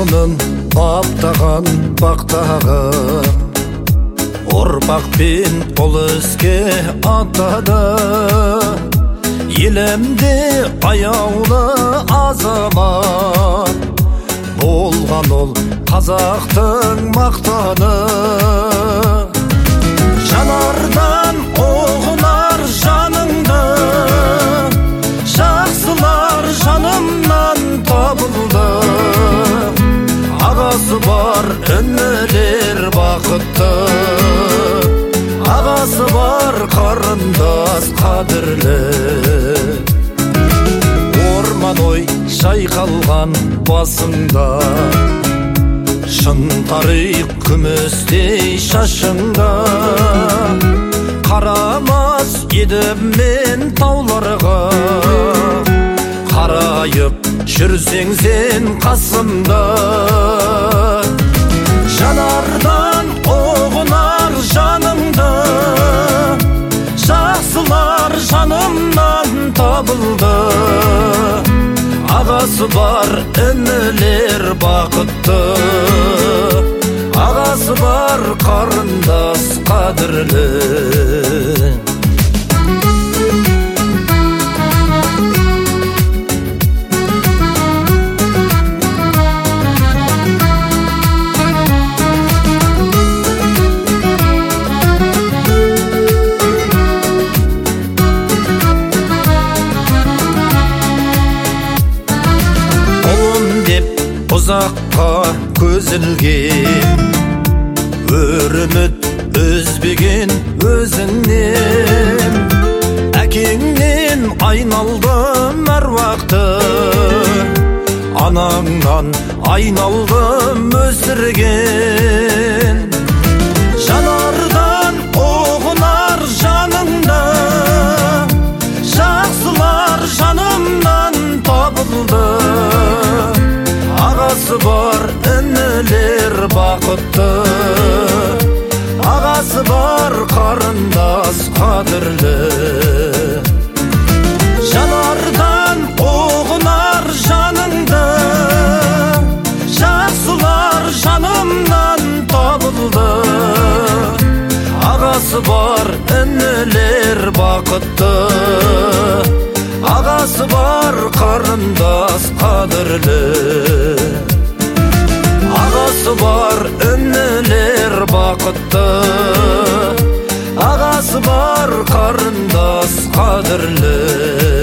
құлынын баптаған бақтағы ұрпақпен ұл іске аттады. Елімде аяулы азамат болған ол қазақтың мақтаны. Жанардан оғынар жаныңды, жақсылар жанымнан табылды. Ағасы бар інілер бақытты, ағасы бар қарындас қадірлі. Орман ой шайқалған басыңда, шын тарих күмістей шашыңда. Қарамас едім мен тауларға, қарайып жүрсең сен қасымда. Жанардан оғынар жаныңды, жақсылар жанымнан табылды. Ағасы бар інілер бақытты, ағасы бар қарындас қадірлі. Ұзаққа көзілген өр үміт үзбеген өзіңнен. Әкеңнен айналдым әруақты, анаңнан айналдым өсірген. Жанардан оғынар жаныңда, жақсылар жанымнан табылды. Ағасы бар інілер бақытты, ағасы бар қарындас қадірлі. Жанардан оғынар жаныңды, жақсылар жанымнан табылды. Ағасы бар інілер бақытты, ағасы бар қарындас қадірлі. Ағасы бар інілер бақытты, ағасы бар қарындас қадірлі.